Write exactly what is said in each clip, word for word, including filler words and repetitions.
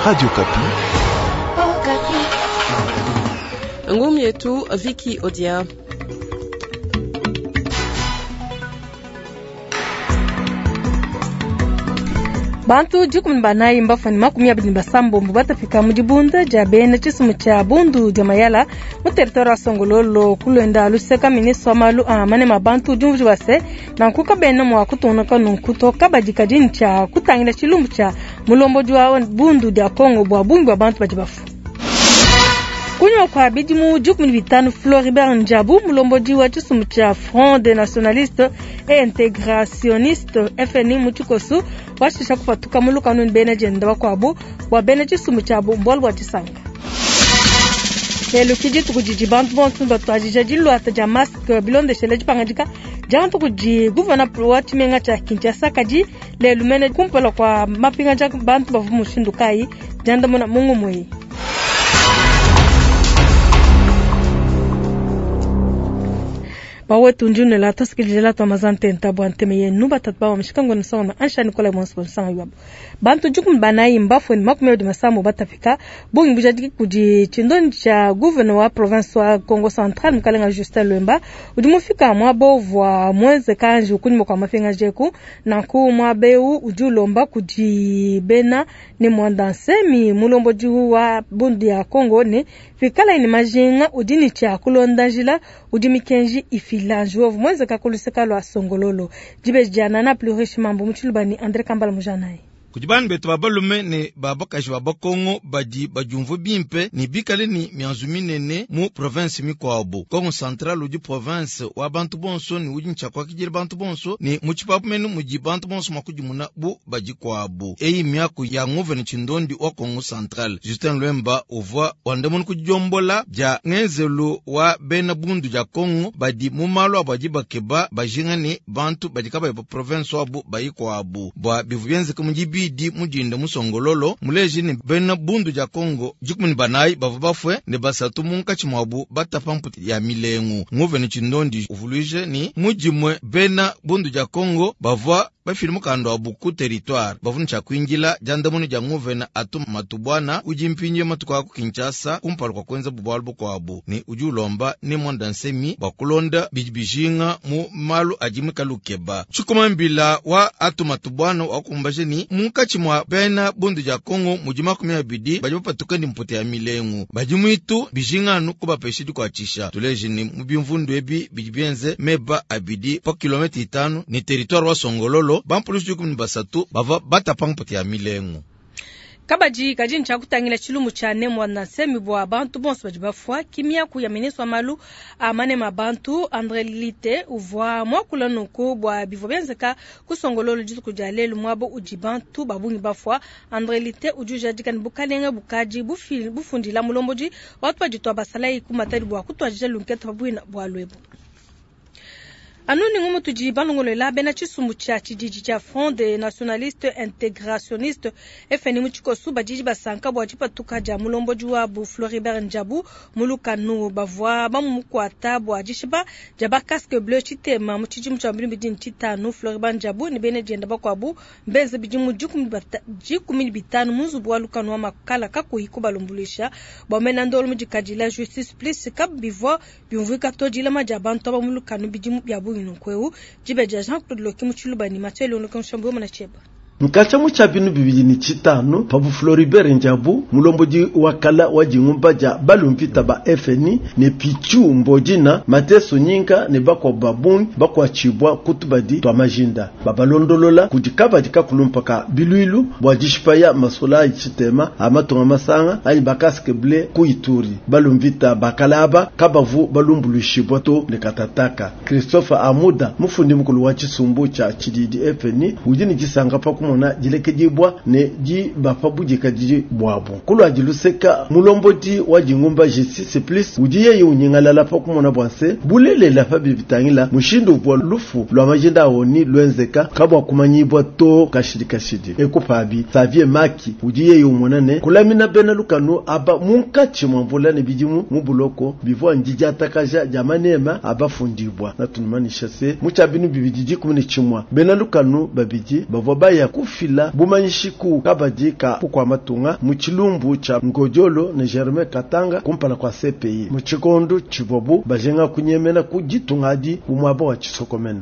Radio Kapi. Oh, Kapi. Ngumi yetu Vicky Odia. Bantu jukum banayi mbafani makumi abiri basambo mbata fika mujibunda jabene chisumu cha bundu jamayala mu territoire Songololo kulenda luseka ministre malu amane mabantu jumvu base na kuka bene mu akutona kanu kutoka bajikajini cha kutangira chilumbu cha mulombo jwa bundu ya Kongo bwa bungu abantu bajibafu kunyo kwa bidimu jukum bitanu Floribert Njabu mulombo jwa chisumu cha Front des Nationalistes et Intégrationnistes F N I muchikosu washisha kufatuka muluka nuni bene jenda wakwabo wa bene chisumu chabo mbolu wa chisanga lelo kiji tukujiji bantu bonsu batu ajija jilu ata ja mask bilonde shele jipangajika jantu kuji guvana wati menga cha Kinshasa kaji lelo mene kumpala kwa mapinga ja bantu bavumu shindukai janda muna mungu mwe bawe tunjune la toskilje la tamazante ntabwa ntemeye nuba tatba wa mshikango nsoma ansha Nicola Monspo nsanga yabo bantu jukum banayi mbafo ni makumi odi masambo batafika bongi bujadiki kuji chindoni cha gouverneur wa province wa Congo Central mkalenga Justin Lwemba udimufika mwabo vwa mweze kanji ukunimo kwa mafenga jeku na ku mwabeu ujulomba kuji bena ni mwandansemi mulombo juu wa bundi ya Congo ne fikala ni majinga udini cha kulondajila udimikenji ifilanji wovu mweze kakuluseka lwa Songololo jibe jana na plus riche mambo mchulubani Andre Kambala Mujanai kujibani betu babalume ne babakaji babakongo badi bajumvu bimpe ni bikale ni mianzumi nene mu province mikwabo Kongo Central uji province wa bantu bonso ni uji nchakwa kijiri bantu bonso ni muchipapu menu muji bantu bonso makujimuna bu baji kwabo eyi miaku ya nguve ni chindondi wa Kongo Central Justin Lwemba uvwa wandemonu kujombola ja ngenzelu wa bena bundu ja Kongo badi mumalo abaji bakeba bajinga ni bantu badi kaba ipo province wabu bayi kwabo bwa bivu bienze kumujibi di mujinde musongololo muleji ni bena bundu ja Kongo jukumuni banayi bavu bafwe ne basatu munka chimwabu batapamputi ya milengu nguve ni chindondi uvuluije ni mujimwe bena bundu ja Kongo bavwa bafilimu kando abuku territoire bavuni cha kuingila jandamuni ja nguve na atu matubwana ujimpinje matuka ku Kinshasa kumpala kwa kwenza bubwalbo kwa abu ni ujulomba ni mwandansemi bakulonda bijibijinga mu malu ajimika lukeba chukumambila wa atu matubwana wakumbaje ni munkachi mwa bena bundu ja Kongo mujima kumia bidi bajipatuka ndi mpote ya milengu bajimuitu bijinga nuko bapeshidi kwa chisha tuleji ni mubimvundu ebi bijibenze meba abidi pa kilomita itano ni territoire wa Songololo bampulusi jukumuni basatu bava batapangpote ya milengu kabaji kaji ncha kutangila chilumu cha nemwa na semi bwa bantu bonso bajibafwa kimia ku ya ministre malu amane mabantu Andre Lite uvwa mwakula nuko bwa bivobenzeka kusongololo jitu kujalelu mwabo ujibantu babungi bafwa Andre Lite ujuja dikani bukalenga bukaji bufili bufundila mulomboji watu bajitwa basalai kumatari bwa kutwa jelu nketa babuina bwa lwebu anuni ngumu tujiba ngolo la bena chisumbu cha chijiji cha Front des Nationalistes Intégrationnistes F N I muchikosu bajiji basanka bwa chipa tuka ja mulombo juwa bu Floribert Njabu muluka nu bavwa bamu kwa tabu ajishiba jaba casque bleu chitema muchiji mchambini bidin titanu Floribert Njabu ni bene jenda bakwa bu mbeze bijimu jukum jikumi bitanu muzu bwa luka nu makala kaku hikuba lumbulisha ba menandolo mujikajila justice please kab bivwa bimvuka tojila majabantu ba muluka nu bijimu bya Kweu jibeja Jean Claude Loki muchulubani matelo no konshambo manacheba Mkacha mucha binu bibili ni chitano pabu Floribert Njabu mulomboji wakala wajingumba ja balumpita ba F N I ne pichu mbojina mateso nyinga ne bakwa babuni bakwa chibwa kutubadi twa majinda babalondolola kujikaba jika kulumpaka biluilu bwajishipaya masola ichitema amatonga masanga ayi bakaske ble kuituri balumpita bakalaba kabavu balumbulushibwa to ne katataka Christopher Amuda mufundi mukulu wa chisumbu cha chididi F N I ujini jisanga pa mona jileke jibwa ne ji bafabuje kajiji bwabo kulwa jiluseka mulomboti wajingumba justice plus ujiye yunyingala la pa kumona bwanse bulele la fabi bitangila mushindu bwa lufu lwa majenda oni lwenzeka kabwa kumanyibwa to kashidi kashidi ekopabi savie maki ujiye yumonane kulamina bena lukano aba munkachi mwamvula ne bijimu mubuloko bivwa njija takaja jamanema aba fundibwa na tunumanisha se mucha binu bibijiji kumene chimwa bena lukano babiji bavwa baya kufila bumanyishiku kabadika kwa matunga muchilumbu cha Ngojolo na Germain Katanga kumpala kwa C P I muchikondo chibobu bajenga kunyemena kujitungadi umwabo wa chisokomena.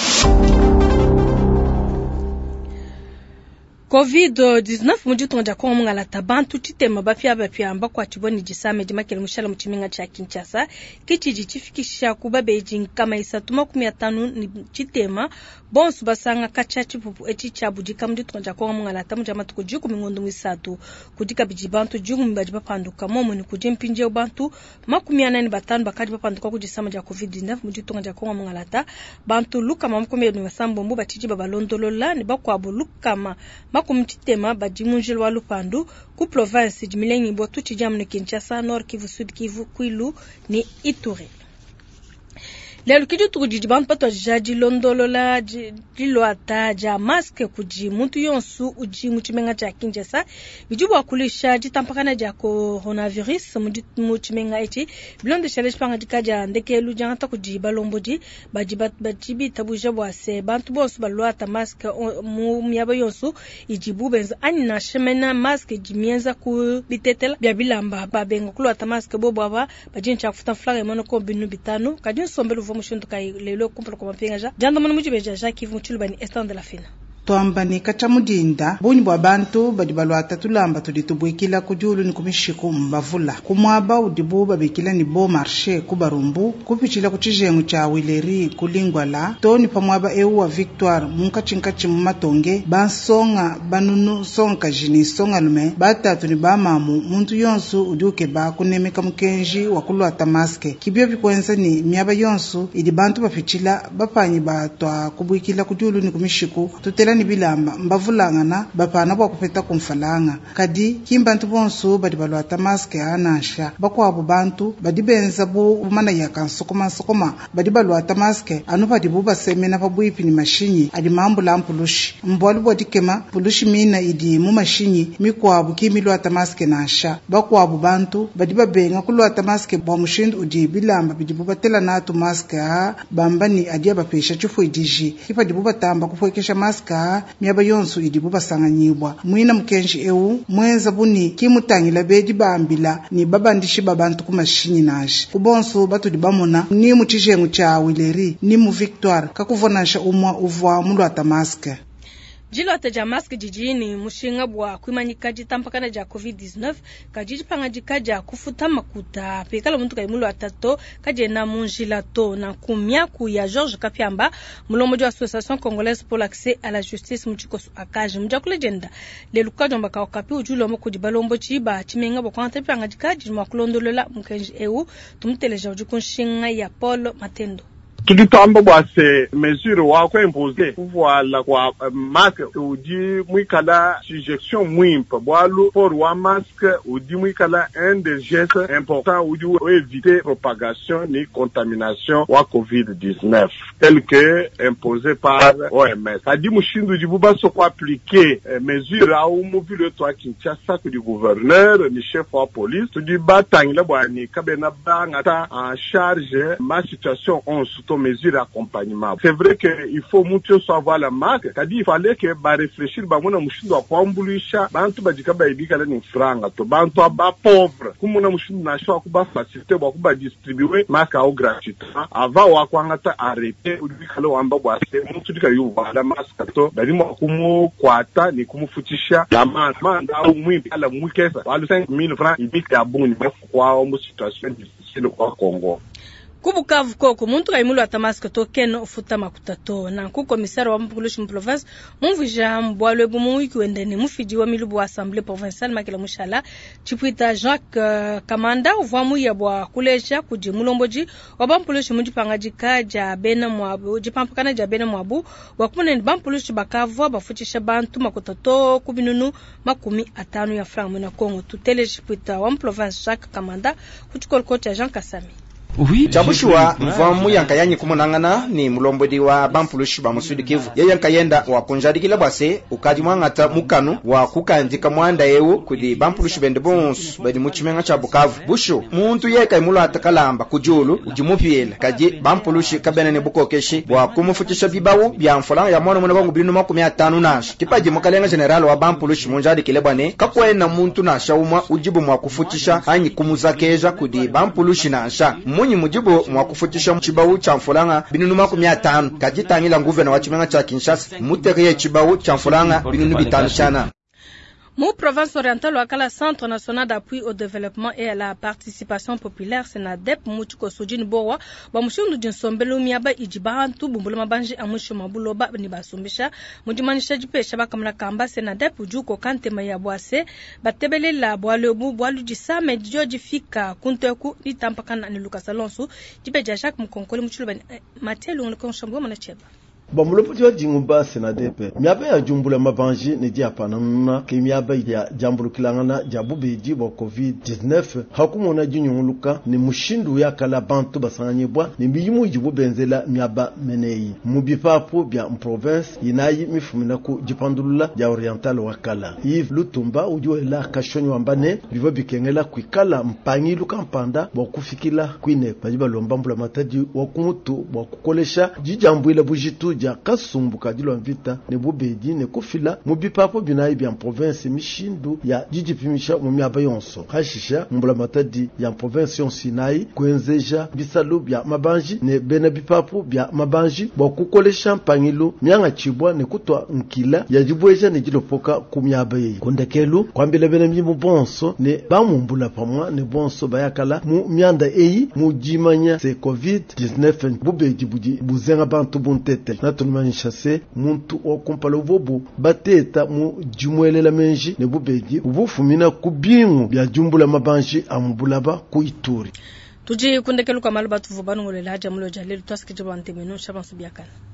covid dix-neuf mujitonga ja kwa mungala tabantu chitema bafya bafya ambako atiboni jisame jimakele mushala muchiminga cha Kinshasa kichiji chifikisha kuba Beijing kama isatu makumi atano ni chitema bonsu basanga kacha chipupu echi chabujika mujitonga ja kwa mungala tamu jama tukujiku mingondo misatu kudika bijibantu jugu mbaji bapanduka momo ni kujimpinje ubantu makumi anani batanu bakadi bapanduka kujisama ja covid dix-neuf mujitonga ja kwa mungala ta bantu luka mamukumi ni wasambo mbu bachiji babalondolola ni bakwa buluka ma makumtitema bajimunjil wa Lupandu ku province jimilengi botu chijamne Kinshasa Nord Kivu Sud Kivu Kwilu ni Ituri. Lelo kijo tukujijibantu pato jaji londolola jilo ataja maske kuji muntu yonsu uji muchimenga cha Kinshasa bijubu wakulisha jitampakana ja coronavirus muchimenga eti blonde challenge panga dikaja ndeke luja hata kuji balomboji bajibat bajibi tabuja bwase bantu bosu balwata maske mu myaba yonsu ijibu benza anina shemena maske jimienza ku bitetela bya bilamba babengo kulwata maske bobo aba bajincha kufuta flag emono ko binu bitano kadin sombelu mushundu kai lelo kumplo kwa mpengaja janda mwana mujibeja jaki vumchulubani estan de la fina Tuambani kachamudinda bunyi bwa bantu badibalwata tulamba tuditubwikila kujulu ni kumishiku mbavula kumwaba udibu babikila ni bo marché kubarumbu kupichila kuchijengu cha wileri kulingwala toni pamwaba eu wa Victoire munkachinkachi mumatonge bansonga banunu sonka jini songa lume batatu ni bamamu muntu yonsu uduke ba kunemeka mukenji wakulwata maske kibyo bikwenza ni myaba yonsu idi bantu bapichila bapanyi batwa kubwikila kujulu ni kumishiku tutela ni bilamba mbavulangana bapana bwa kupeta kumfalanga kadi kimbantu bonso badibalwata maske anasha bakwabo bantu badibenza bu mana yakansokoma sokoma badibalwata maske anu badibu basemena babwipi ni mashinyi adi mambo la mpulushi mbwalu bodikema pulushi mina idi mu mashinyi mikwabo kimilwata maske nasha bakwabo bantu badibabenga kulwata maske bwa mushindu udi bilamba bidibu batela natu maske ha bambani adi abapesha chufu idiji kipa dibu batamba kufwekesha maske myaba yonsu idibu basanganyibwa mwina mkenji eu mwenza buni kimutangila bedi bambila ni babandishi babantu kumashinyi nashi kubonso batu dibamona ni muchijengu cha wileri ni mu Victoire kakuvonasha umwa uvwa mulwata maske jilo ataja maske jijini mushinga bwa kuimanyika jitampakana ja covid dix-neuf kajiji panga jikaja kufuta makuta pekala muntu kaimulo atato kaje na munjila to na kumya ku ya Georges Kapiamba mulomojo Association Congolaise pour l'accès à la justice muchikosu akaje mja kulejenda le lukajo mbaka okapi ujulo moko dibalombo chiba chimenga bwa kwanta panga jikaji makulondolola mkenji eu tumteleja ujukunshinga ya Paul Matendo. Tuditamba bwa se mesure wa ko imposer voilà kwa masque udi mwikala injection mwimpa bwalu pour wa masque udi mwikala un des gestes importants udi éviter propagation ni contamination wa covid dix-neuf tel que imposé par O M S adi mushindu di buba so ko appliquer mesure au mobile to Kinshasa ku du gouverneur ni chef wa police tudi batangila bwa ni kabena bangata en charge ma situation on mesures d'accompagnement. C'est vrai qu'il faut mucho savoir la marque. Kadi il fallait que ba réfléchir ba mona mushindo wa kwambulisha bantu badika ba ibika la ni franga to bantu ba pauvre. Kumuna mushindo na shwa kuba facilité ba kuba distribuer marque au gratuitement. Avant wa kwangata arrêter ubika lo amba bwa se mutu dika yu wala masque to bali mo kumu kwata ni kumufutisha la manda au mwimbi ala mwikesa. Walu cinq mille francs ibika ya buni kwa mu situation difficile kwa Congo. Kubukavu koko muntu kaimulu atamaska token ofuta makutato na ku komisari wa mpulushi province mumvija mbwalwe bumuiki wendene mufiji wa milubu wa assemblée provinciale makila mushala chipuita Jacques uh, Kamanda uvwamu ya bwa kuleja kuji mulomboji wabampulushi munjipangaji kaja bena mwabu jipampakana ja bena mwabu wakumune bampulushi bakavu bafutisha bantu makutato kubinunu makumi atanu ya franc na Kongo tutele chipuita wa province Jacques Kamanda kuchikol kocha Jean Kasami. Oui, Chabushwa mvamu yankayanyi kumunangana ni mulombodi wa Bampulushi ba Musudi Kivu. Yeye yankayenda wa kunjadikila bwase ukadi mwangata mukanu wa kukandika mwanda yewu kudi Bampulushi bende bons badi muchimenga cha Bukavu. Busho muntu yeka imulo atakalamba kujulu ujumupiela kaji Bampulushi kabene ne bukokeshi wa kumufutisha bibawu bya mfola ya mwana mwana bangu binu makumi atanu nash. Kipaji mukalenga general wa Bampulushi munjadikile bwane kakwena muntu na shauma ujibu mwa kufutisha hanyi kumuzakeja kudi Bampulushi na asha. Munyi mujibu mwa kufutisha mchibawu cha mfolanga binunu makumi atanu kajitangila nguvena wa chimenga cha Kinshasa muteriye chibawu cha mfolanga binunu bitanu chana. Mon province orientale wakala Centre national d'appui au développement et à la participation populaire Senadep muchuko sujini bowa ba mushundu jinsombelo miaba ijibantu bumbula mabanji amusho mabulo ba ni basumbisha mujimanisha jipesha bakamla kamba Senadep ujuko kante mayabwase batebele la bwalo bu bwalu jisame joji fika kunteku ni tampakana ni Lucas Alonso jipeja Jacques Mukonkole muchulo Mathieu ngolko shambwa manacheba Bamulopoti wa jingumba Senadepe miaba ya jumbula mabanji ni dia panana ke miaba ya jambulu kilangana jabube jibo covid dix-neuf hakumona jinyuluka ni mushindu ya kala bantu basanyebwa ni biyimu jibu benzela miaba menei mubipapo bya province inayi mifumina ku jipandulula ya oriental wakala Yves Lutumba ujuela kashonyo ambane bivo bikengela kwikala mpangi luka mpanda bwa kufikila kwine bajiba lombambula matadi wa kumutu bwa kukolesha jijambuila bujitu ja kasumbuka dilo mvita ne bubedi ne kufila mubipapo binayi bya province mishindu ya jijipimisha mu miaba yonso hashisha mbula matadi ya province yonsinai kwenzeja bisalu bya mabanji ne bena bipapo bya mabanji bwa kukolesha mpangilo myanga chibwa ne kutwa nkila ya jibweja ne jilopoka ku miaba yi kondekelu kwambele bena mjimu bonso ne bamumbula pamwa ne bonso bayakala mu myanda eyi mu jimanya se covid dix-neuf bubedi buji buzenga bantu buntete na tunumanyishase muntu okumpalo bobo bateta mu jumwelela menji ne bubedi ubufumina kubingu bya jumbula mabanji amubulaba ku Ituri tuji kundekelu kwa maluba tuvu banu ngole laja mulo jalelu twasikije bante menu shabansu biakana.